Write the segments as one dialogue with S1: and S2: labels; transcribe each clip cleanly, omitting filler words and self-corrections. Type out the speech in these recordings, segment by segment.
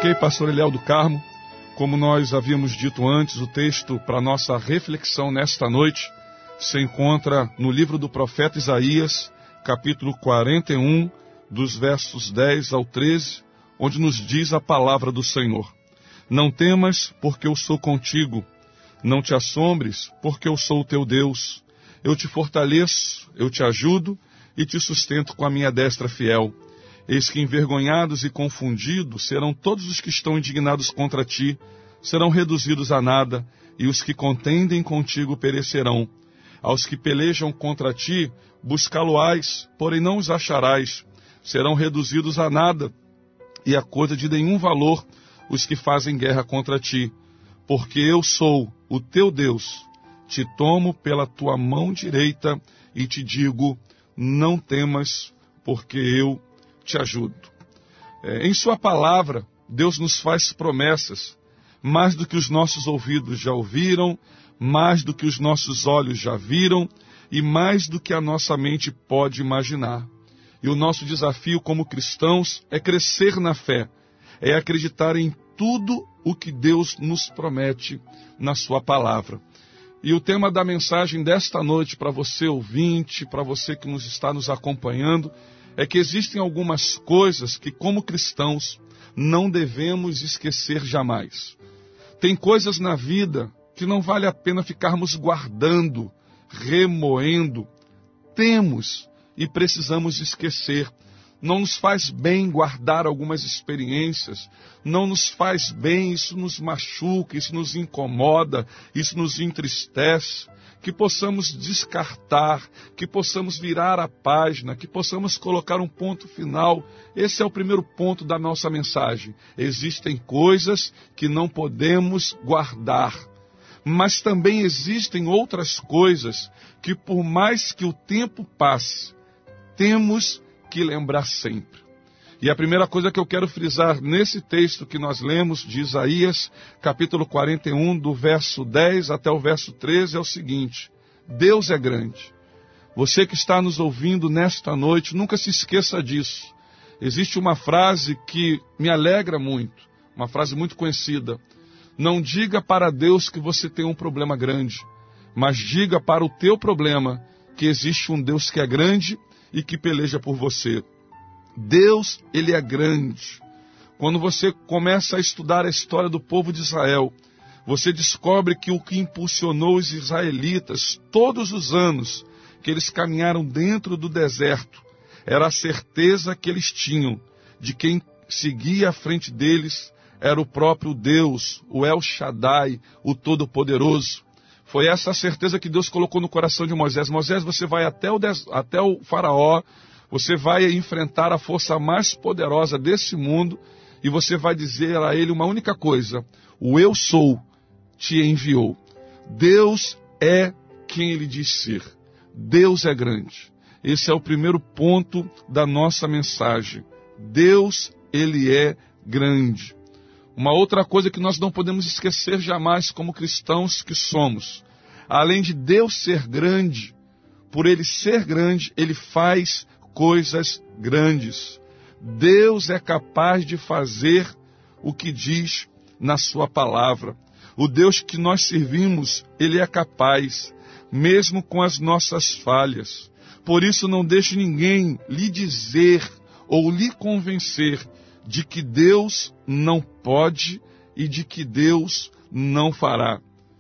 S1: Ok, pastor Eliel do Carmo, como nós havíamos dito antes, o texto para nossa reflexão nesta noite se encontra no livro do profeta Isaías, capítulo 41, dos versos 10 ao 13, onde nos diz a palavra do Senhor. Não temas, porque eu sou contigo. Não te assombres, porque eu sou o teu Deus. Eu te fortaleço, eu te ajudo e te sustento com a minha destra fiel. Eis que envergonhados e confundidos serão todos os que estão indignados contra ti, serão reduzidos a nada, e os que contendem contigo perecerão. Aos que pelejam contra ti, buscá-lo-ás, porém não os acharás, serão reduzidos a nada, e a coisa de nenhum valor os que fazem guerra contra ti. Porque eu sou o teu Deus, te tomo pela tua mão direita e te digo, não temas, porque eu te ajudo. Em sua palavra, Deus nos faz promessas, mais do que os nossos ouvidos já ouviram, mais do que os nossos olhos já viram e mais do que a nossa mente pode imaginar. E o nosso desafio como cristãos é crescer na fé, é acreditar em tudo o que Deus nos promete na sua palavra. E o tema da mensagem desta noite para você ouvinte, para você que está nos acompanhando, é que existem algumas coisas que, como cristãos, não devemos esquecer jamais. Tem coisas na vida que não vale a pena ficarmos guardando, remoendo. Temos e precisamos esquecer. Não nos faz bem guardar algumas experiências, não nos faz bem, isso nos machuca, isso nos incomoda, isso nos entristece. Que possamos descartar, que possamos virar a página, que possamos colocar um ponto final. Esse é o primeiro ponto da nossa mensagem. Existem coisas que não podemos guardar, mas também existem outras coisas que, por mais que o tempo passe, temos que lembrar sempre. E a primeira coisa que eu quero frisar nesse texto que nós lemos de Isaías, capítulo 41, do verso 10 até o verso 13, é o seguinte: Deus é grande. Você que está nos ouvindo nesta noite, nunca se esqueça disso. Existe uma frase que me alegra muito, uma frase muito conhecida. Não diga para Deus que você tem um problema grande, mas diga para o teu problema que existe um Deus que é grande e que peleja por você. Deus, Ele é grande. Quando você começa a estudar a história do povo de Israel, você descobre que o que impulsionou os israelitas todos os anos que eles caminharam dentro do deserto era a certeza que eles tinham de quem seguia à frente deles era o próprio Deus, o El Shaddai, o Todo-Poderoso. Foi essa a certeza que Deus colocou no coração de Moisés. Moisés, você vai até o faraó, você vai enfrentar a força mais poderosa desse mundo e você vai dizer a ele uma única coisa: o eu sou te enviou. Deus é quem ele diz ser. Deus é grande. Esse é o primeiro ponto da nossa mensagem. Deus, Ele é grande. Uma outra coisa que nós não podemos esquecer jamais como cristãos que somos, além de Deus ser grande, por Ele ser grande, Ele faz coisas grandes. Deus é capaz de fazer o que diz na sua palavra. O Deus que nós servimos, Ele é capaz, mesmo com as nossas falhas. Por isso não deixe ninguém lhe dizer ou lhe convencer de que Deus não pode e de que Deus não fará.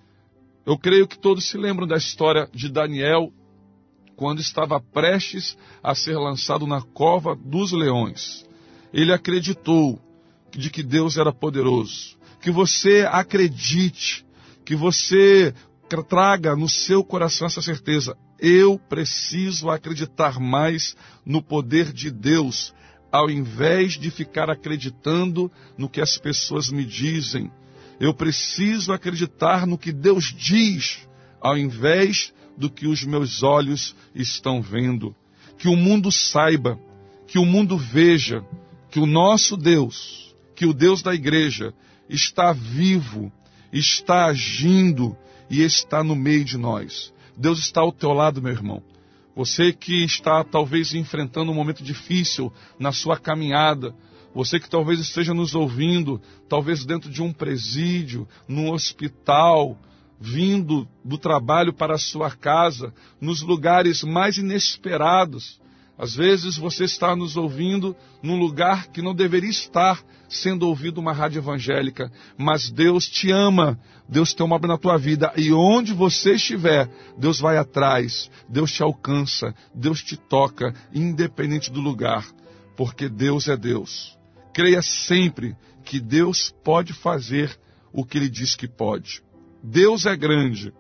S1: Eu creio que todos se lembram da história de Daniel, quando estava prestes a ser lançado na cova dos leões. Ele acreditou de que Deus era poderoso. Que você acredite, que você traga no seu coração essa certeza. Eu preciso acreditar mais no poder de Deus, ao invés de ficar acreditando no que as pessoas me dizem. Eu preciso acreditar no que Deus diz, ao invés do que os meus olhos estão vendo. Que o mundo saiba, que o mundo veja, que o nosso Deus, que o Deus da igreja, está vivo, está agindo e está no meio de nós. Deus está ao teu lado, meu irmão. Você que está talvez enfrentando um momento difícil na sua caminhada, Você que talvez esteja nos ouvindo, talvez dentro de um presídio, num hospital, vindo do trabalho para a sua casa, nos lugares mais inesperados. Às vezes você está nos ouvindo num lugar que não deveria estar sendo ouvido uma rádio evangélica, mas Deus te ama, Deus tem uma obra na tua vida, e onde você estiver, Deus vai atrás, Deus te alcança, Deus te toca, independente do lugar, porque Deus é Deus. Creia sempre que Deus pode fazer o que Ele diz que pode. Deus é grande,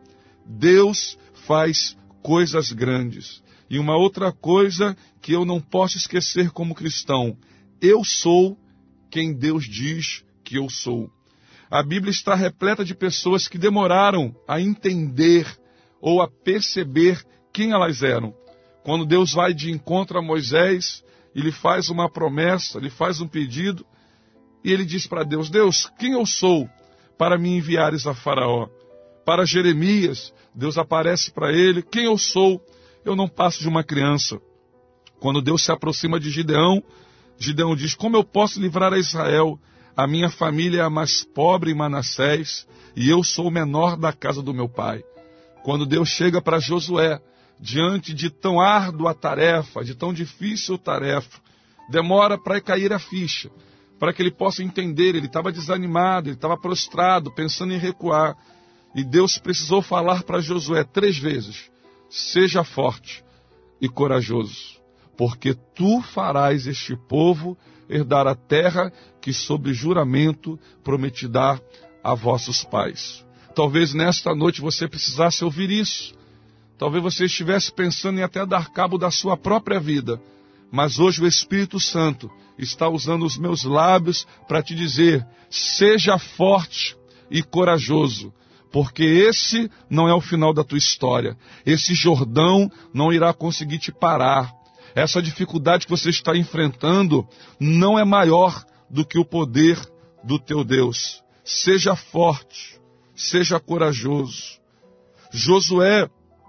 S1: Deus faz coisas grandes. E uma outra coisa que eu não posso esquecer como cristão: eu sou quem Deus diz que eu sou. A Bíblia está repleta de pessoas que demoraram a entender ou a perceber quem elas eram. Quando Deus vai de encontro a Moisés, ele faz uma promessa, ele faz um pedido, e ele diz para Deus: Deus, quem eu sou para me enviares a Faraó? Para Jeremias, Deus aparece para ele: quem eu sou? Eu não passo de uma criança. Quando Deus se aproxima de Gideão, Gideão diz: como eu posso livrar a Israel? A minha família é a mais pobre em Manassés, e eu sou o menor da casa do meu pai. Quando Deus chega para Josué, diante de tão árdua tarefa, de tão difícil tarefa, demora para cair a ficha, para que ele possa entender. Ele estava desanimado, ele estava prostrado, pensando em recuar. E Deus precisou falar para Josué 3 vezes: seja forte e corajoso, porque tu farás este povo herdar a terra que sob juramento prometi dar a vossos pais. Talvez nesta noite você precisasse ouvir isso. Talvez você estivesse pensando em até dar cabo da sua própria vida. Mas hoje o Espírito Santo está usando os meus lábios para te dizer: seja forte e corajoso, porque esse não é o final da tua história. Esse Jordão não irá conseguir te parar. Essa dificuldade que você está enfrentando não é maior do que o poder do teu Deus. Seja forte, seja corajoso. Josué,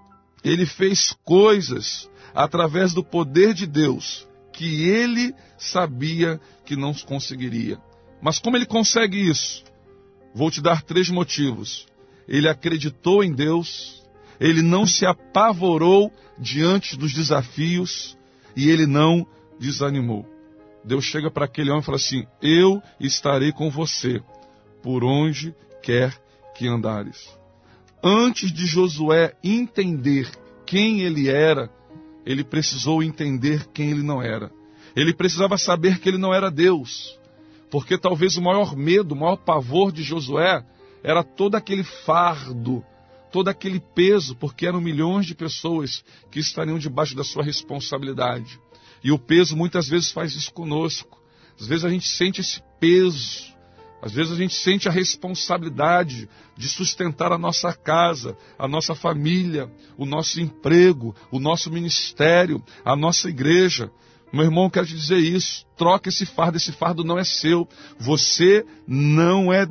S1: ele fez coisas através do poder de Deus que ele sabia que não conseguiria. Mas como ele consegue isso? Vou te dar 3 motivos. Ele acreditou em Deus, ele não se apavorou diante dos desafios e ele não desanimou. Deus chega para aquele homem e fala assim: eu estarei com você por onde quer que andares. Antes de Josué entender quem ele era, ele precisou entender quem ele não era. Ele precisava saber que ele não era Deus, porque talvez o maior medo, o maior pavor de Josué era todo aquele fardo, todo aquele peso, porque eram milhões de pessoas que estariam debaixo da sua responsabilidade. E o peso muitas vezes faz isso conosco. Às vezes a gente sente esse peso, às vezes a gente sente a responsabilidade de sustentar a nossa casa, a nossa família, o nosso emprego, o nosso ministério, a nossa igreja. Meu irmão, eu quero te dizer isso: troca esse fardo não é seu. Você não é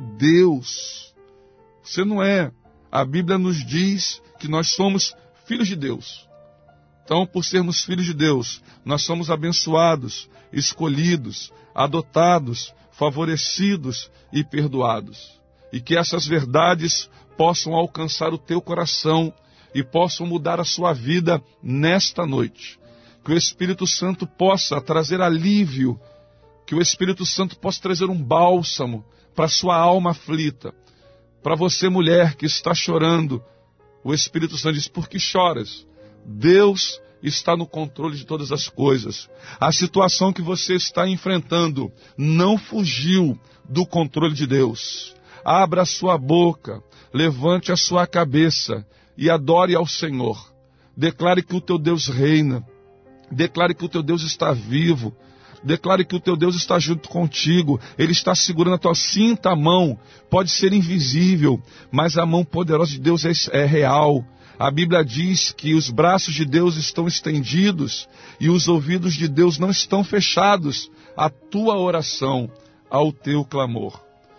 S1: Deus. Você não é. A Bíblia nos diz que nós somos filhos de Deus. Então, por sermos filhos de Deus, nós somos abençoados, escolhidos, adotados, favorecidos e perdoados. E que essas verdades possam alcançar o teu coração e possam mudar a sua vida nesta noite. Que o Espírito Santo possa trazer alívio, que o Espírito Santo possa trazer um bálsamo para a sua alma aflita. Para você, mulher, que está chorando, o Espírito Santo diz: por que choras? Deus está no controle de todas as coisas. A situação que você está enfrentando não fugiu do controle de Deus. Abra a sua boca, levante a sua cabeça e adore ao Senhor. Declare que o teu Deus reina. Declare que o teu Deus está vivo. Declare que o teu Deus está junto contigo. Ele está segurando a tua cinta, a mão. Pode ser invisível, mas a mão poderosa de Deus é real. A Bíblia diz que os braços de Deus estão estendidos e os ouvidos de Deus não estão fechados à tua oração, ao teu clamor.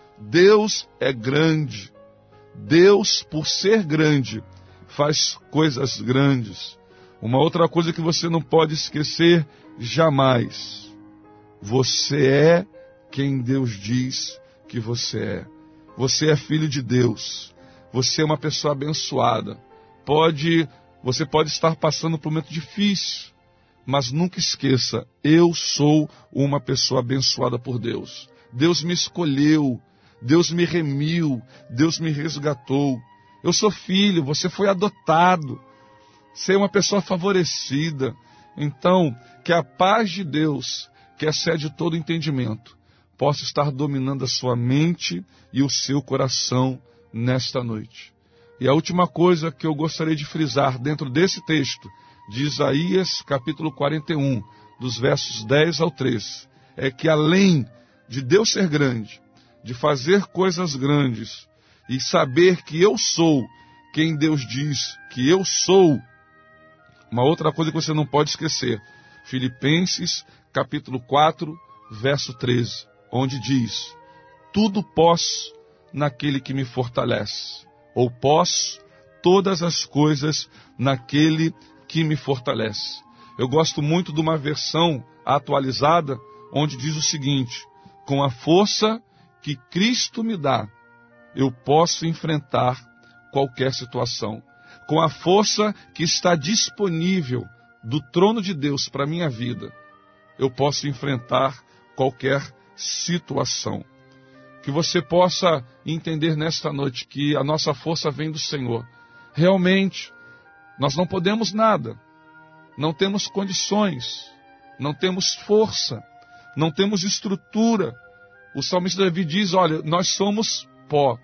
S1: Deus é grande. Deus, por ser grande, faz coisas grandes. Uma outra coisa que você não pode esquecer jamais: você é quem Deus diz que você é. Você é filho de Deus. Você é uma pessoa abençoada. Você pode estar passando por um momento difícil, mas nunca esqueça, eu sou uma pessoa abençoada por Deus. Deus me escolheu, Deus me remiu, Deus me resgatou. Eu sou filho, você foi adotado. Você é uma pessoa favorecida. Então, que a paz de Deus, que excede todo entendimento, possa estar dominando a sua mente e o seu coração nesta noite. E a última coisa que eu gostaria de frisar dentro desse texto, de Isaías capítulo 41, dos versos 10 ao 13, é que além de Deus ser grande, de fazer coisas grandes, e saber que eu sou quem Deus diz que eu sou, uma outra coisa que você não pode esquecer, Filipenses capítulo 4, verso 13, onde diz, tudo posso naquele que me fortalece, ou posso todas as coisas naquele que me fortalece. Eu gosto muito de uma versão atualizada, onde diz o seguinte, com a força que Cristo me dá, eu posso enfrentar qualquer situação. Com a força que está disponível do trono de Deus para a minha vida, eu posso enfrentar qualquer situação. Que você possa entender nesta noite que a nossa força vem do Senhor. Realmente, nós não podemos nada, não temos condições, não temos força, não temos estrutura. O salmista Davi diz, olha, nós somos pó.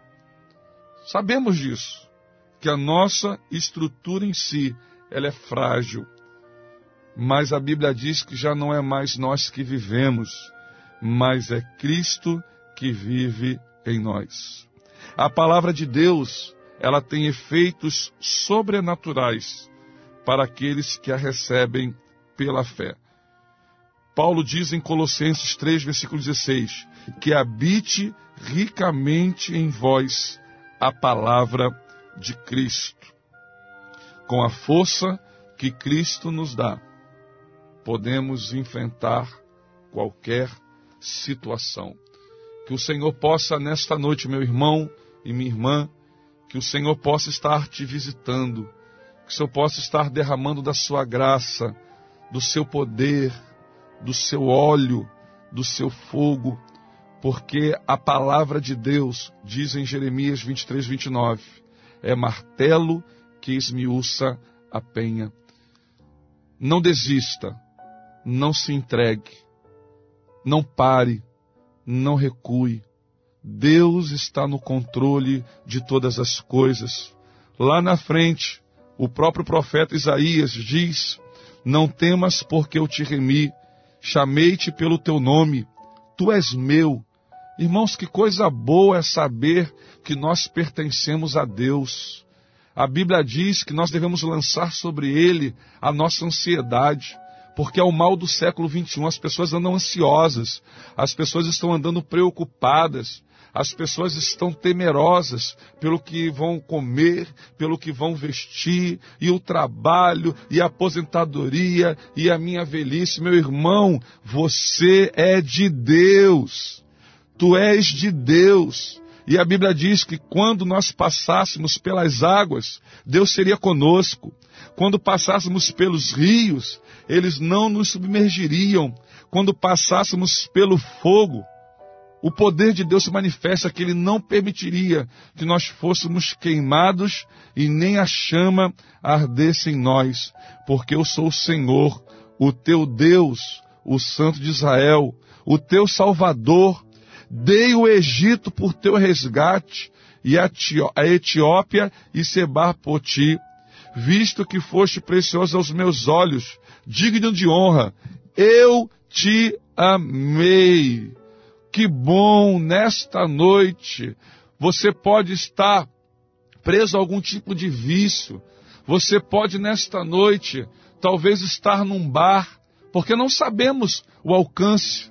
S1: Sabemos disso, que a nossa estrutura em si, ela é frágil. Mas a Bíblia diz que já não é mais nós que vivemos, mas é Cristo que vive em nós. A palavra de Deus, ela tem efeitos sobrenaturais para aqueles que a recebem pela fé. Paulo diz em Colossenses 3, versículo 16, que habite ricamente em vós a palavra de Cristo. Com a força que Cristo nos dá, podemos enfrentar qualquer situação. Que o Senhor possa, nesta noite, meu irmão e minha irmã, que o Senhor possa estar te visitando, que o Senhor possa estar derramando da sua graça, do seu poder, do seu óleo, do seu fogo, porque a palavra de Deus, diz em Jeremias 23, 29, é martelo que esmiuça a penha. Não desista, não se entregue, não pare, não recue. Deus está no controle de todas as coisas. Lá na frente, o próprio profeta Isaías diz, não temas porque eu te remi, chamei-te pelo teu nome, tu és meu. Irmãos, que coisa boa é saber que nós pertencemos a Deus. A Bíblia diz que nós devemos lançar sobre Ele a nossa ansiedade, porque é o mal do século 21, as pessoas andam ansiosas, as pessoas estão andando preocupadas, as pessoas estão temerosas pelo que vão comer, pelo que vão vestir, e o trabalho, e a aposentadoria, e a minha velhice. Meu irmão, você é de Deus, tu és de Deus. E a Bíblia diz que quando nós passássemos pelas águas, Deus seria conosco. Quando passássemos pelos rios, eles não nos submergiriam. Quando passássemos pelo fogo, o poder de Deus se manifesta que Ele não permitiria que nós fôssemos queimados e nem a chama ardesse em nós. Porque eu sou o Senhor, o teu Deus, o Santo de Israel, o teu Salvador. Dei o Egito por teu resgate e a Etiópia e Sebar por ti, visto que foste precioso aos meus olhos, digno de honra, eu te amei. Que bom, nesta noite, você pode estar preso a algum tipo de vício, você pode nesta noite, talvez estar num bar, porque não sabemos o alcance.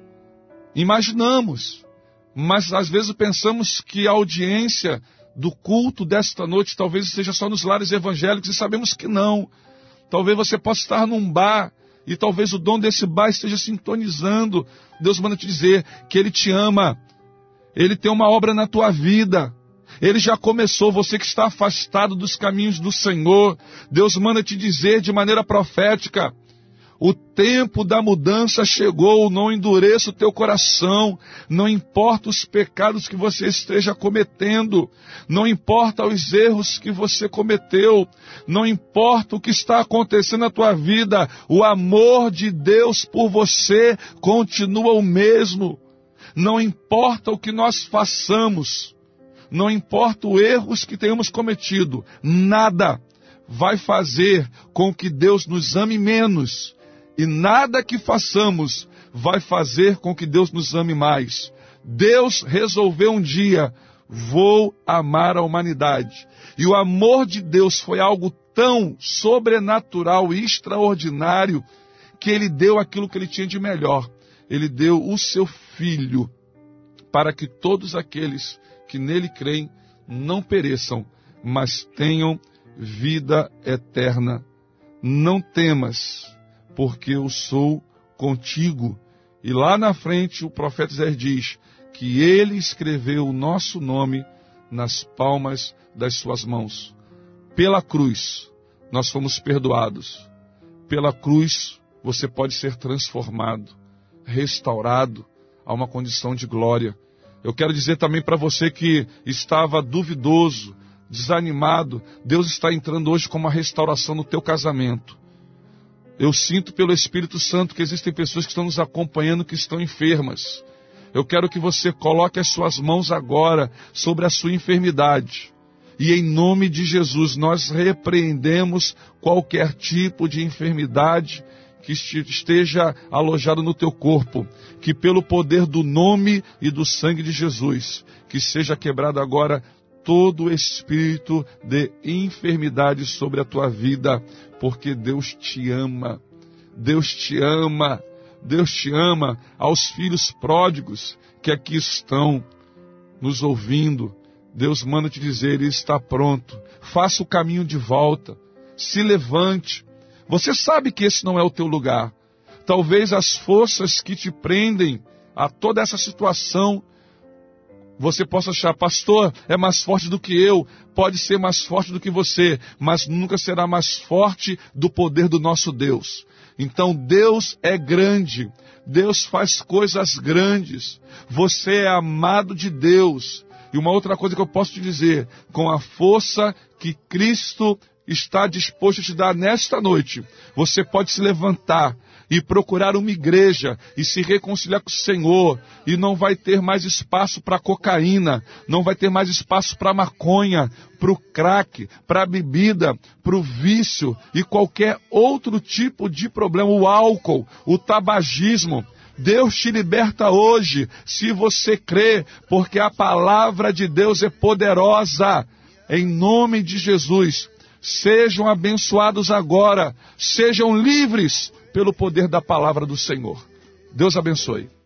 S1: Imaginamos, mas às vezes pensamos que a audiência do culto desta noite talvez esteja só nos lares evangélicos e sabemos que não. Talvez você possa estar num bar e talvez o dom desse bar esteja sintonizando, Deus manda te dizer que Ele te ama. Ele tem uma obra na tua vida. Ele já começou. Você que está afastado dos caminhos do Senhor, Deus manda te dizer de maneira profética: o tempo da mudança chegou. Não endureça o teu coração. Não importa os pecados que você esteja cometendo. Não importa os erros que você cometeu. Não importa o que está acontecendo na tua vida. O amor de Deus por você continua o mesmo. Não importa o que nós façamos. Não importa os erros que tenhamos cometido. Nada vai fazer com que Deus nos ame menos. E nada que façamos vai fazer com que Deus nos ame mais. Deus resolveu um dia: vou amar a humanidade. E o amor de Deus foi algo tão sobrenatural e extraordinário que Ele deu aquilo que Ele tinha de melhor. Ele deu o seu Filho para que todos aqueles que nele creem não pereçam, mas tenham vida eterna. Não temas, porque eu sou contigo. E lá na frente o profeta Isaías diz que Ele escreveu o nosso nome nas palmas das suas mãos. Pela cruz nós fomos perdoados. Pela cruz você pode ser transformado, restaurado a uma condição de glória. Eu quero dizer também para você que estava duvidoso, desanimado, Deus está entrando hoje com uma restauração no teu casamento. Eu sinto pelo Espírito Santo que existem pessoas que estão nos acompanhando que estão enfermas. Eu quero que você coloque as suas mãos agora sobre a sua enfermidade. E em nome de Jesus nós repreendemos qualquer tipo de enfermidade que esteja alojado no teu corpo, que pelo poder do nome e do sangue de Jesus, que seja quebrado agora todo espírito de enfermidade sobre a tua vida, porque Deus te ama. Deus te ama. Deus te ama. Aos filhos pródigos que aqui estão nos ouvindo, Deus manda te dizer: Ele está pronto. Faça o caminho de volta. Se levante. Você sabe que esse não é o teu lugar. Talvez as forças que te prendem a toda essa situação, você possa achar: pastor, é mais forte do que eu. Pode ser mais forte do que você, mas nunca será mais forte do poder do nosso Deus. Então Deus é grande. Deus faz coisas grandes. Você é amado de Deus. E uma outra coisa que eu posso te dizer: com a força que Cristo está disposto a te dar nesta noite, você pode se levantar e procurar uma igreja e se reconciliar com o Senhor, e não vai ter mais espaço para cocaína, não vai ter mais espaço para maconha, para o crack, para a bebida, para o vício e qualquer outro tipo de problema, o álcool, o tabagismo. Deus te liberta hoje, se você crê, porque a palavra de Deus é poderosa. Em nome de Jesus, sejam abençoados agora, sejam livres pelo poder da palavra do Senhor. Deus abençoe.